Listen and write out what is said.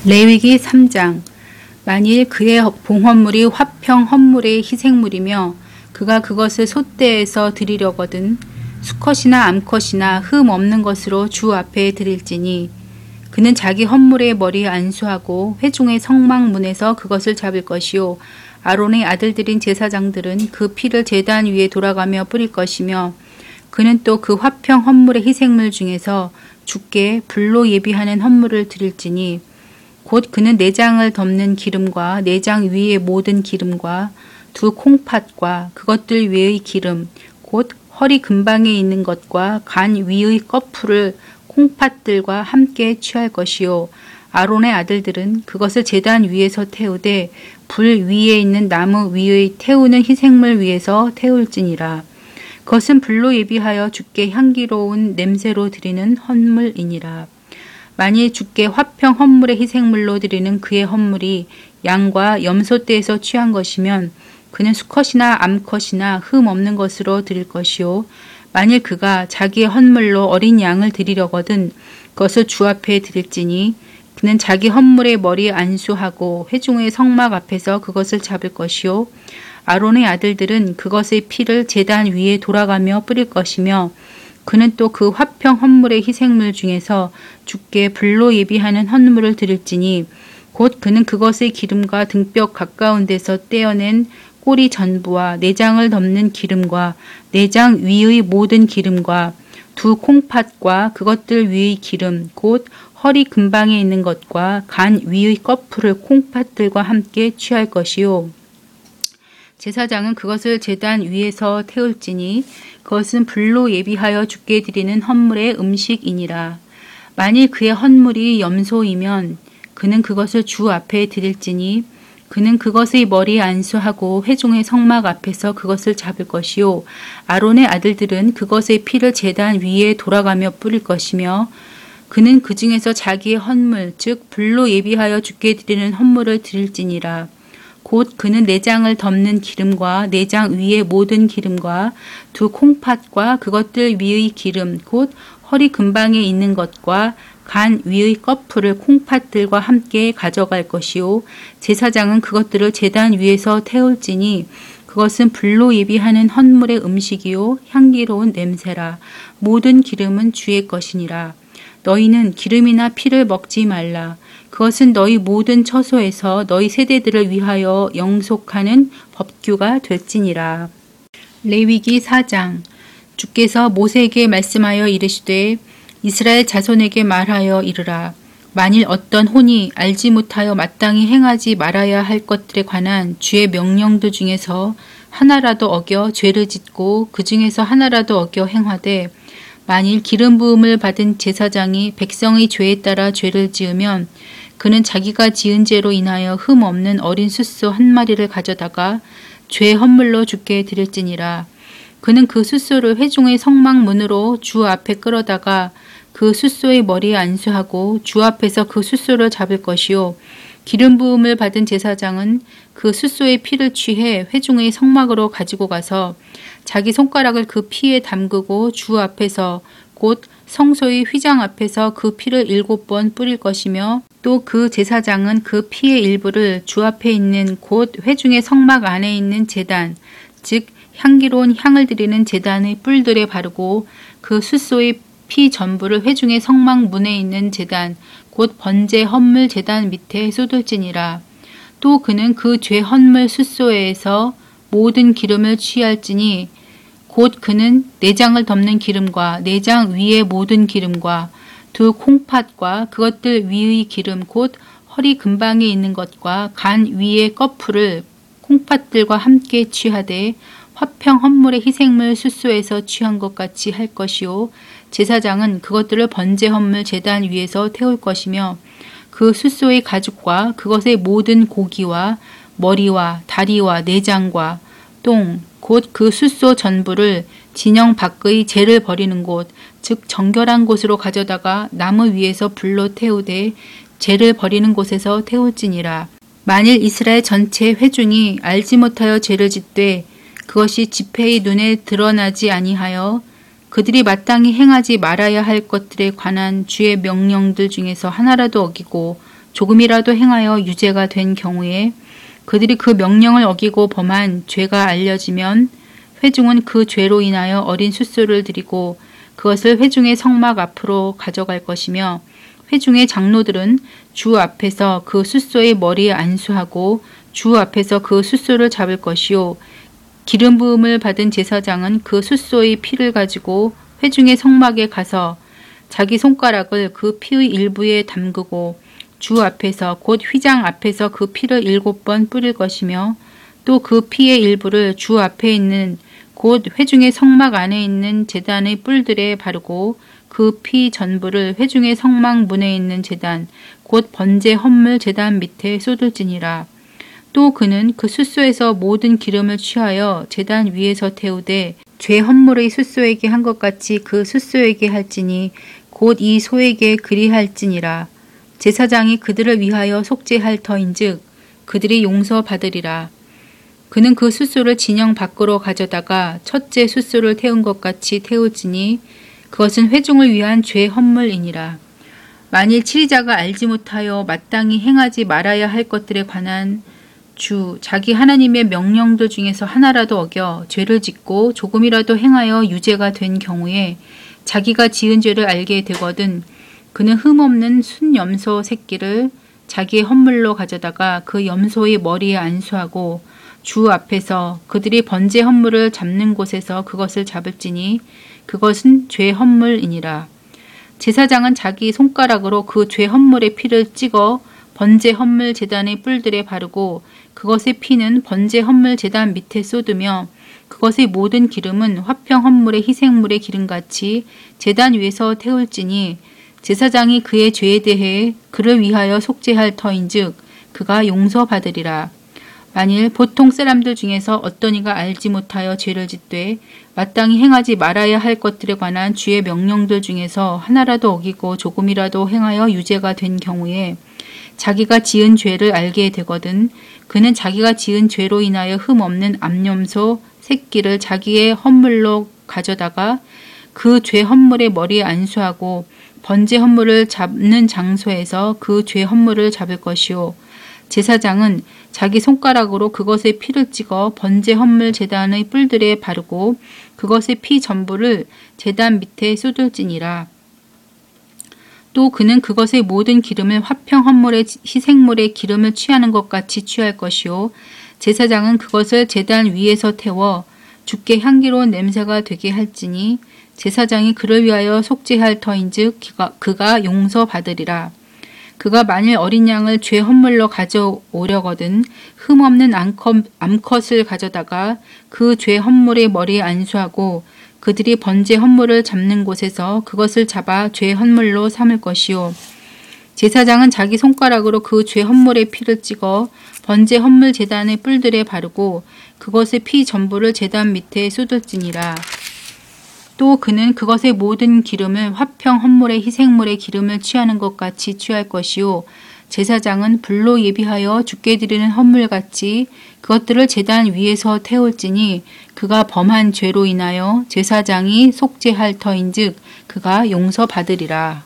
레위기 3장. 만일 그의 봉헌물이 화평 헌물의 희생물이며 그가 그것을 솥대에서 드리려거든 수컷이나 암컷이나 흠 없는 것으로 주 앞에 드릴지니 그는 자기 헌물의 머리에 안수하고 회중의 성막문에서 그것을 잡을 것이요 아론의 아들들인 제사장들은 그 피를 제단 위에 돌아가며 뿌릴 것이며 그는 또 그 화평 헌물의 희생물 중에서 주께 불로 예비하는 헌물을 드릴지니 곧 그는 내장을 덮는 기름과 내장 위의 모든 기름과 두 콩팥과 그것들 위의 기름 곧 허리 근방에 있는 것과 간 위의 꺼풀을 콩팥들과 함께 취할 것이요 아론의 아들들은 그것을 제단 위에서 태우되 불 위에 있는 나무 위의 태우는 희생물 위에서 태울지니라. 그것은 불로 예비하여 주께 향기로운 냄새로 드리는 헌물이니라. 만일 주께 화평 헌물의 희생물로 드리는 그의 헌물이 양과 염소떼에서 취한 것이면 그는 수컷이나 암컷이나 흠 없는 것으로 드릴 것이요 만일 그가 자기의 헌물로 어린 양을 드리려거든 그것을 주 앞에 드릴지니 그는 자기 헌물의 머리에 안수하고 회중의 성막 앞에서 그것을 잡을 것이요 아론의 아들들은 그것의 피를 제단 위에 돌아가며 뿌릴 것이며 그는 또 그 화평 헌물의 희생물 중에서 주께 불로 예비하는 헌물을 드릴지니 곧 그는 그것의 기름과 등뼈 가까운 데서 떼어낸 꼬리 전부와 내장을 덮는 기름과 내장 위의 모든 기름과 두 콩팥과 그것들 위의 기름 곧 허리 근방에 있는 것과 간 위의 꺼풀을 콩팥들과 함께 취할 것이요 제사장은 그것을 제단 위에서 태울지니 그것은 불로 예비하여 주께 드리는 헌물의 음식이니라. 만일 그의 헌물이 염소이면 그는 그것을 주 앞에 드릴지니 그는 그것의 머리에 안수하고 회중의 성막 앞에서 그것을 잡을 것이요 아론의 아들들은 그것의 피를 제단 위에 돌아가며 뿌릴 것이며 그는 그 중에서 자기의 헌물 즉 불로 예비하여 주께 드리는 헌물을 드릴지니라. 곧 그는 내장을 덮는 기름과 내장 위의 모든 기름과 두 콩팥과 그것들 위의 기름 곧 허리 근방에 있는 것과 간 위의 꺼풀을 콩팥들과 함께 가져갈 것이요 제사장은 그것들을 제단 위에서 태울지니 그것은 불로 예비하는 헌물의 음식이요 향기로운 냄새라. 모든 기름은 주의 것이니라. 너희는 기름이나 피를 먹지 말라. 그것은 너희 모든 처소에서 너희 세대들을 위하여 영속하는 법규가 될지니라. 레위기 4장. 주께서 모세에게 말씀하여 이르시되 이스라엘 자손에게 말하여 이르라. 만일 어떤 혼이 알지 못하여 마땅히 행하지 말아야 할 것들에 관한 주의 명령들 중에서 하나라도 어겨 죄를 짓고 그 중에서 하나라도 어겨 행하되 만일 기름 부음을 받은 제사장이 백성의 죄에 따라 죄를 지으면 그는 자기가 지은 죄로 인하여 흠 없는 어린 숫소 한 마리를 가져다가 죄 헌물로 주께 드릴지니라. 그는 그 숫소를 회중의 성막 문으로 주 앞에 끌어다가 그 숫소의 머리에 안수하고 주 앞에서 그 숫소를 잡을 것이요 기름 부음을 받은 제사장은 그 숫소의 피를 취해 회중의 성막으로 가지고 가서 자기 손가락을 그 피에 담그고 주 앞에서 곧 성소의 휘장 앞에서 그 피를 7번 뿌릴 것이며 또 그 제사장은 그 피의 일부를 주 앞에 있는 곧 회중의 성막 안에 있는 제단 즉 향기로운 향을 드리는 제단의 뿔들에 바르고 그 숫소의 피 전부를 회중의 성막 문에 있는 제단 곧 번제 헌물 제단 밑에 쏟을지니라. 또 그는 그 죄 헌물 숫소에서 모든 기름을 취할지니 곧 그는 내장을 덮는 기름과 내장 위의 모든 기름과 두 콩팥과 그것들 위의 기름 곧 허리 근방에 있는 것과 간 위의 꺼풀을 콩팥들과 함께 취하되 화평 헌물의 희생물 숫소에서 취한 것 같이 할 것이요 제사장은 그것들을 번제 헌물 제단 위에서 태울 것이며 그 숫소의 가죽과 그것의 모든 고기와 머리와 다리와 내장과 똥 곧 그 숫소 전부를 진영 밖의 재를 버리는 곳 즉 정결한 곳으로 가져다가 나무 위에서 불로 태우되 재를 버리는 곳에서 태울지니라. 만일 이스라엘 전체 회중이 알지 못하여 죄를 짓되 그것이 지폐의 눈에 드러나지 아니하여 그들이 마땅히 행하지 말아야 할 것들에 관한 주의 명령들 중에서 하나라도 어기고 조금이라도 행하여 유죄가 된 경우에 그들이 그 명령을 어기고 범한 죄가 알려지면 회중은 그 죄로 인하여 어린 숫소를 드리고 그것을 회중의 성막 앞으로 가져갈 것이며 회중의 장로들은 주 앞에서 그 숫소의 머리에 안수하고 주 앞에서 그 숫소를 잡을 것이요 기름 부음을 받은 제사장은 그 숫소의 피를 가지고 회중의 성막에 가서 자기 손가락을 그 피의 일부에 담그고 주 앞에서 곧 휘장 앞에서 그 피를 7번 뿌릴 것이며 또 그 피의 일부를 주 앞에 있는 곧 회중의 성막 안에 있는 제단의 뿔들에 바르고 그 피 전부를 회중의 성막 문에 있는 제단 곧 번제 헌물 제단 밑에 쏟을지니라. 또 그는 그 숫소에서 모든 기름을 취하여 제단 위에서 태우되 죄 헌물의 숫소에게 한 것 같이 그 숫소에게 할지니 곧 이 소에게 그리할지니라. 제사장이 그들을 위하여 속죄할 터인즉 그들이 용서받으리라. 그는 그 숫소를 진영 밖으로 가져다가 첫째 숫소를 태운 것 같이 태울지니 그것은 회중을 위한 죄 헌물이니라. 만일 치리자가 알지 못하여 마땅히 행하지 말아야 할 것들에 관한 자기 하나님의 명령들 중에서 하나라도 어겨 죄를 짓고 조금이라도 행하여 유죄가 된 경우에 자기가 지은 죄를 알게 되거든 그는 흠없는 순염소 새끼를 자기의 헌물로 가져다가 그 염소의 머리에 안수하고 주 앞에서 그들이 번제 헌물을 잡는 곳에서 그것을 잡을지니 그것은 죄 헌물이니라. 제사장은 자기 손가락으로 그 죄 헌물의 피를 찍어 번제 헌물 제단의 뿔들에 바르고 그것의 피는 번제 헌물 제단 밑에 쏟으며 그것의 모든 기름은 화평 헌물의 희생물의 기름같이 제단 위에서 태울지니 제사장이 그의 죄에 대해 그를 위하여 속죄할 터인즉 그가 용서받으리라. 만일 보통 사람들 중에서 어떤 이가 알지 못하여 죄를 짓되 마땅히 행하지 말아야 할 것들에 관한 주의 명령들 중에서 하나라도 어기고 조금이라도 행하여 유죄가 된 경우에 자기가 지은 죄를 알게 되거든 그는 자기가 지은 죄로 인하여 흠없는 암염소 새끼를 자기의 헌물로 가져다가 그 죄 헌물의 머리에 안수하고 번제 헌물을 잡는 장소에서 그 죄 헌물을 잡을 것이요 제사장은 자기 손가락으로 그것의 피를 찍어 번제 헌물 제단의 뿔들에 바르고 그것의 피 전부를 제단 밑에 쏟을지니라. 또 그는 그것의 모든 기름을 화평 헌물의 희생물의 기름을 취하는 것 같이 취할 것이요 제사장은 그것을 제단 위에서 태워 주께 향기로운 냄새가 되게 할지니 제사장이 그를 위하여 속죄할 터인즉 그가 용서받으리라. 그가 만일 어린 양을 죄 헌물로 가져오려거든 흠없는 암컷을 가져다가 그 죄 헌물의 머리에 안수하고 그들이 번제 헌물을 잡는 곳에서 그것을 잡아 죄 헌물로 삼을 것이요 제사장은 자기 손가락으로 그 죄 헌물의 피를 찍어 번제 헌물 제단의 뿔들에 바르고 그것의 피 전부를 제단 밑에 쏟을지니라. 또 그는 그것의 모든 기름을 화평 헌물의 희생물의 기름을 취하는 것 같이 취할 것이요 제사장은 불로 예비하여 주께 드리는 헌물같이 그것들을 제단 위에서 태울지니 그가 범한 죄로 인하여 제사장이 속죄할 터인즉 그가 용서받으리라.